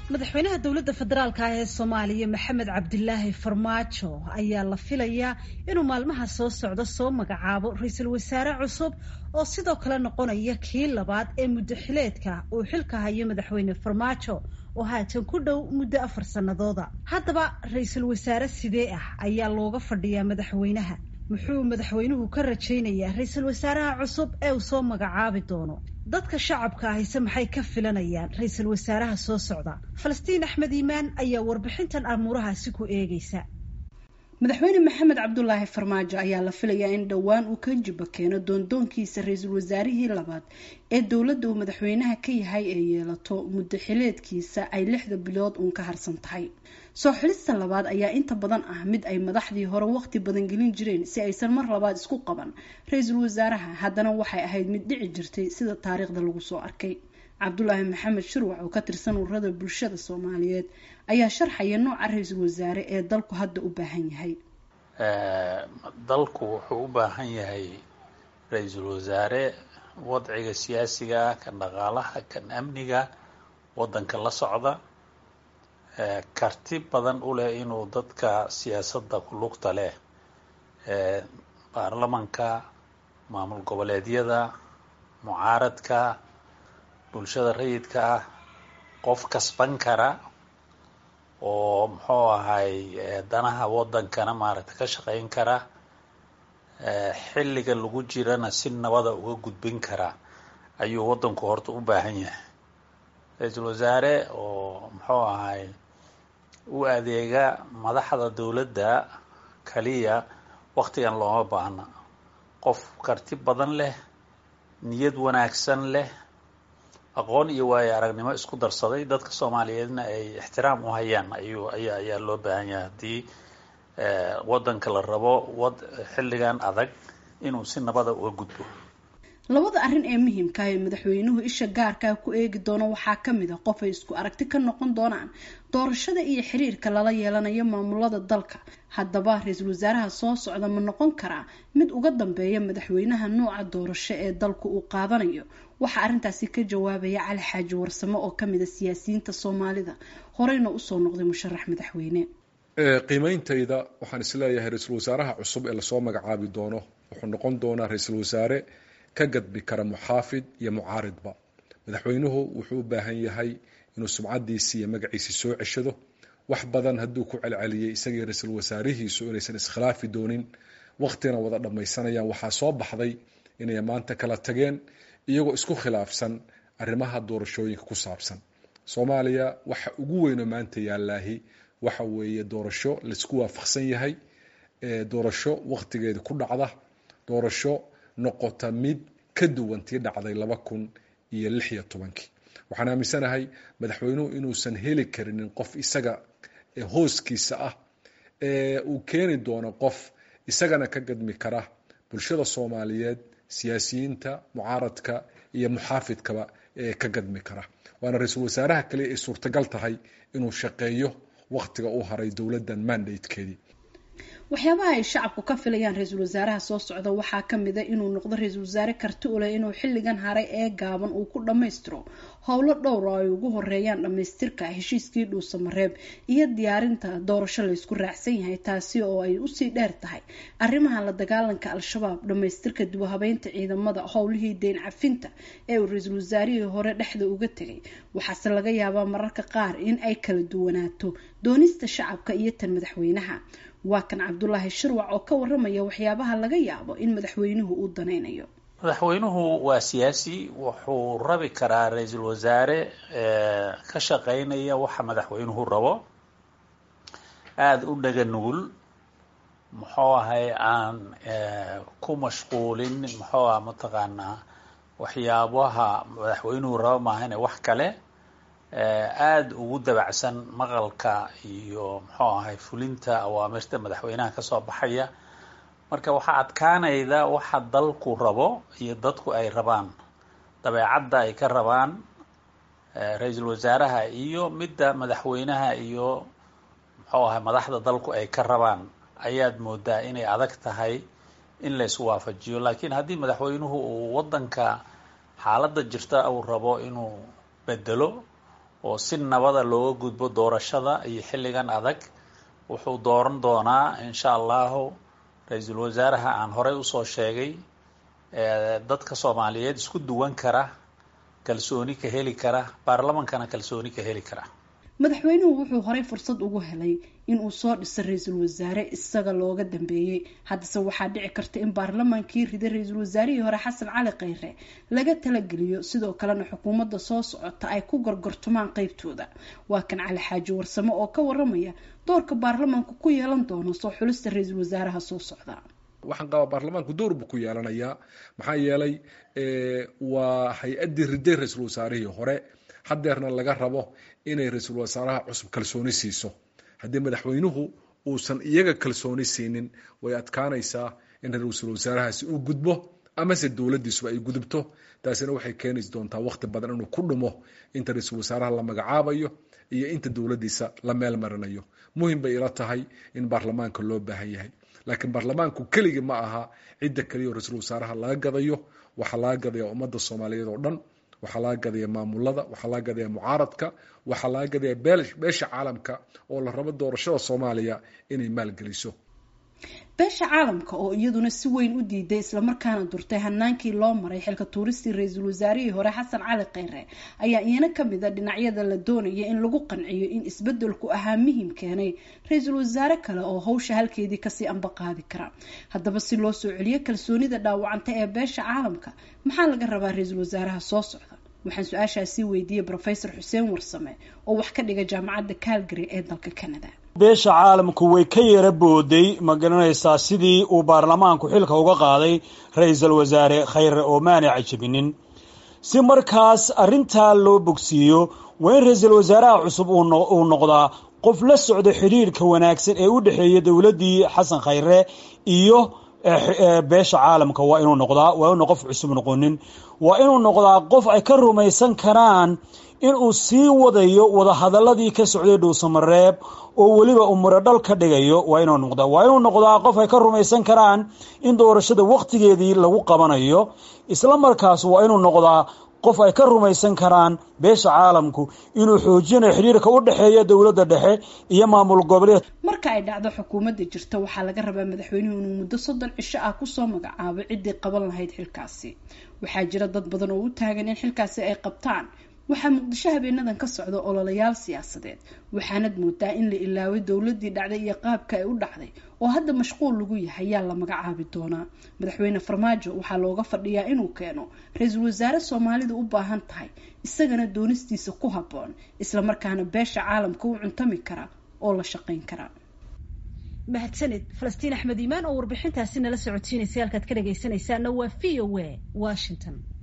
madaxweynaha dowladda federaalka ah ee Soomaaliya Maxamed Cabdilaahi Farmaajo ayaa la filayaa inuu maalmaha soo socda soo magacaabo ra'iisul wasaare cusub oo sidoo kale noqonaya kii labaad ee muddo xileedka uu xilka hayo madaxweyne Farmaajo oo haatan ku dhow muddo 4 sanadooda. Haddaba ra'iisul wasaare sidee ah ayaa looga fadhiyaa madaxweynaha? muxuu madaxweynuhu ka rajaynayaa ra'iisul wasaaraha cusub ee uu soo magacaabi doono? dadka shacabka ahayse maxay ka filanayaan ra'iisul wasaaraha soo socda? Falastiin Axmed Iimaan ayaa warbixintan amuurahaasi ku eegaysa. madaxweyne maxamed cabdulaahi farmaajo ayaa la filayaa in dhowaan uu ka jiba keeno doondoonkiisa ra'iisul wasaarihii labaad ee dowladda uu madaxweynaha ka yahay ee yeelato muddo xileedkiisa ay 6 bilood uun ka harsan tahay. soo xilista labaad ayaa inta badan ah mid ay madaxdii hore waqti badan gelin jireen si aysan mar labaad isku qaban ra'iisul wasaaraha. haddana waxay ahayd mid dhici jirtay sida taariikhda lagu soo arkay. cabdulaahi maxamed shirwac oo ka tirsan ururada bulshada Soomaaliyeed ayaa sharxaya nooca ra'iisul wasaare ee dalku hadda u baahan yahay. dalku wuxuu u baahan yahay ra'iisul wasaare wadciga siyaasiga kan dhaqaalaha kan amniga wadanka la socda karti badan u leh inuu dadka siyaasadda ku lugta leh baarlamanka maamul goboleedyada mucaaradka bulshada rayidka ah qof kasban kara oo muxuu ahay danaha wadankana maaragtay ka shaqayn kara xilliga lagu jirana si nabada uga gudbin kara ayuu wadanku horta u baahan yahay. ra'iisul wasaare oo muxuu ahay u adeega madaxda dowladda kaliya waqtigan looma baahna. qof karti badan leh, niyad wanaagsan leh, aqoon iyo waayo aragnimo isku darsaday dadka Soomaaliyeedna ay ixtiraam u hayaan ayaa loo baahan yahay hadii wadanka la rabo xilligan adag inuu si nabada uga gudbo. labada arrin ee muhiimka ah ee madaxweynuhu isha gaarka ku eegi doono waxaa ka mid ah qof ay isku aragti ka noqon doonaan doorashada iyo xiriirka lala yeelanayo maamulada dalka. haddaba ra'iisul wasaaraha soo socda ma noqon karaa mid uga dambeeya madaxweynaha nooca doorasho ee dalku uu qaadanayo? waxaa arrintaasi ka jawaabaya Cali Xaaji Warsamo oo ka mid ah siyaasiyiinta Soomaalida horeyna u soo noqday musharax madaxweyne. qiimeyntayda waxaan isleeyahay ra'iisul wasaaraha cusub ee la soo magacaabi doono wuxuu noqon doonaa ra'iisul wasaare ka gadbi kara muxaafid iyo mucaaridba. madaxweynuhu wuxuu u baahan yahay inuu sumcadiisa iyo magaciisa soo ceshado. wax badan hadduu ku celceliyay isagii ra'iisul wasaarihiisu inaysan iskhilaafi doonin waqtina wada dhamaysanayaan. waxaa soo baxday inay maanta kala tageen iyagoo isku khilaafsan arrimaha doorashooyinka ku saabsan. Soomaaliya waxa ugu weyn oo maanta yaalaahi waxa weeye doorasho la isku waafaqsan yahay, doorasho waqtigeeda ku dhacda, doorasho noqota mid ka duwan tii dhacday 2016. waxaan aaminsanahay madaxweynuhu inuusan heli karinin qof isaga hooskiisa ah uu keeni doono qof isagana ka gadmi kara bulshada Soomaaliyeed, siyaasiyiinta, mucaaradka iyo muxaafidkaba ka gadmi kara. waana ra'iisul wasaaraha kale ee suurtagal tahay inuu shaqeeyo waqtiga uu haray dowladdan mandate-keedii. waxyaabaha ay shacabku ka filayaan ra'iisul wasaaraha soo socda waxaa ka mid ah inuu noqdo ra'iisul wasaare karti u leh inuu xilligan haray ee gaaban uu ku dhammaystiro howlo dhowr oo ay ugu horeeyaan dhammaystirka heshiiskii Dhuusamareeb iyo diyaarinta doorasho la isku raacsan yahay, taasi oo ay u sii dheer tahay arrimaha la dagaalanka al-shabaab, dhammaystirka dib u habeynta ciidamada, howlihii deyn cafinta ee uu ra'iisul wasaarihii hore dhexda uga tagay. waxaase laga yaabaa mararka qaar in ay kala duwanaato doonista shacabka iyo tan madaxweynaha. waa kan Cabdulaahi Shirwac oo ka waramaya waxyaabaha laga yaabo in madaxweynuhu uu danaynayo. madaxweynuhu waa siyaasi, wuxuu rabi karaa ra'iisul wasaare ka shaqeynaya waxa madaxweynuhu rabo, aad u dhaga nugul, muxuu ahay aan ku mashquulin muxuu ah mataqaanaa waxyaabaha madaxweynuhu rabo maahane wax kale, aad ugu dabacsan maqalka iyo muxuu ahay fulinta awaamirta madaxweynaha ka soo baxaya. marka waxaa adkaanayda waxa dalku rabo iyo dadku ay rabaan, dabeecadda ay ka rabaan ra'iisul wasaaraha iyo midda madaxweynaha iyo muxuu ahay madaxda dalku ay ka rabaan ayaad moodaa inay adag tahay in la is waafajiyo. laakiin haddii madaxweynuhu uu wadanka xaaladda jirta uu rabo inuu bedelo oo si nabada looga gudbo doorashada iyo xilligan adag wuxuu dooran doonaa insha allahu ra-iisul wasaaraha aan horey usoo sheegay dadka soomaaliyeed isku duwan kara, kalsooni ka heli kara, baarlamankana kalsooni ka heli kara. madaxweynuhu wuxuu horey fursad ugu helay in uu soo dhiso ra-iisul wasaare isaga looga dambeeyey. haddase waxaa dhici karta in baarlamaankii riday ra-iisul wasaarihii hore xasan cali khayre laga talageliyo, sidoo kalena xukuumadda soo socota ay ku gorgortumaan qeybtooda. waa kan cali xaaji warsame oo ka waramaya doorka baarlamaanku ku yeelan doono soo xulista ra-iisul wasaaraha soo socda. waxaan qabaa baarlamaanku door buu ku yeelanayaa, maxaa yeelay waa hay-addii riday ra-iisul wasaarihii hore, haddeerna laga rabo inay ra-iisul wasaaraha cusub kalsooni siiso. haddii madaxweynuhu uusan iyaga kalsooni siinin way adkaanaysaa in ra-iisul wasaarahaasi uu gudbo amase dowladdiisuba ay gudubto. taasina waxay keenaysa doontaa waqti badan inuu ku dhumo inta ra-iisul wasaaraha la magacaabayo iyo inta dowladdiisa la meel marinayo. muhim bay ila tahay in baarlamaanka loo baahan yahay, laakiin baarlamaanku keligii ma aha cidda keliya oo ra-iisul wasaaraha laga gadayo. waxaa laga gadaya ummadda soomaaliyeed oo dhan, waxaa laga gadaya maamulada, waxaa laga gadaya mucaaradka, waxaa laga gadaya beesha caalamka oo la rabo doorashada soomaaliya inay maalgeliso. beesha caalamka oo iyaduna si weyn u diiday islamarkaana durtay hanaankii loo maray xilka tuuristii ra-iisul wasaarihii hore xasan cali khayre ayaa iyana kamid a dhinacyada la doonaya in lagu qanciyo in isbedelku ahaa muhiim keenay ra-iisul wasaare kale oo hawsha halkeedii kasii anba qaadi kara. haddaba si loo soo celiyo kalsoonida dhaawacanta ee beesha caalamka maxaa laga rabaa ra-iisul wasaaraha soo socda? waxaan su-aashaasi weydiiyey professor xuseen warsame oo wax ka dhiga jaamacadda Calgary ee dalka Canada. beesha caalamku way ka yara booday ma garanaysaa sidii uu baarlamaanku xilka uga qaaday ra-iisul wasaare khayre oo maana cajabinin. si markaas arrintaa loo bogsiiyo waa in ra-iisul wasaaraha cusub uu noqdaa qof la socdo xiriirka wanaagsan ee u dhexeeya dowladdii xasan khayre iyo beesha caalamka. waa inuu noqdaa, waa inuu qof cusub noqonin, waa inuu noqdaa qof ay ka rumaysan karaan inuu sii wadayo wadahadaladii ka socday dhuusamareeb oo weliba umuro dhal ka dhigayo. waa inuu noqdaa qof ay ka rumaysan karaan in doorashada waqtigeedii lagu qabanayo. isla markaas waa inuu noqdaa qof ay ka rumaysan karaan beesha caalamku inuu xoojinayo xiriirka u dhexeeya dowladda dhexe iyo maamul goboleed. marka ay dhacdo xukuumadda jirta waxaa laga rabaa madaxweynuhu inuu muddo 30 cisho ah kusoo magacaabo ciddii qaban lahayd xilkaasi. waxaa jira dad badan oo u taagan in xilkaasi ay qabtaan. waxaa muqdisho habeenadan ka socda ololayaal siyaasadeed, waxaanad moodaa in la ilaaway dowladii dhacday iyo qaabka ay u dhacday oo hadda mashquul lagu yahay yaa la magacaabi doonaa. madaxweyne farmaajo waxaa looga fadhiyaa inuu keeno ra-iisul wasaare soomaalidu u baahan tahay, isagana doonistiisa ku habboon, islamarkaana beesha caalamka u cuntami kara oo la shaqayn kara. mahadsanid falastiin axmed iimaan oo warbixintaasi nala socodsiinaysa. halkaad ka dhagaysanaysaana waa VOA Washington.